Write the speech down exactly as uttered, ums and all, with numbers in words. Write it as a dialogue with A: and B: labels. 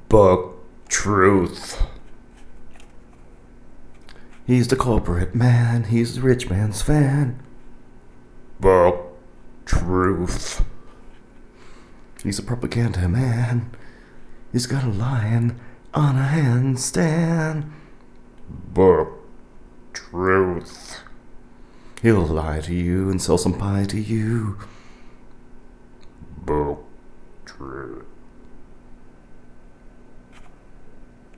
A: Book truth.
B: He's the corporate man, he's the rich man's fan.
A: Book truth.
B: He's a propaganda man. He's got a lion on a handstand.
A: Book truth.
B: He'll lie to you and sell some pie to you.
A: Book truth.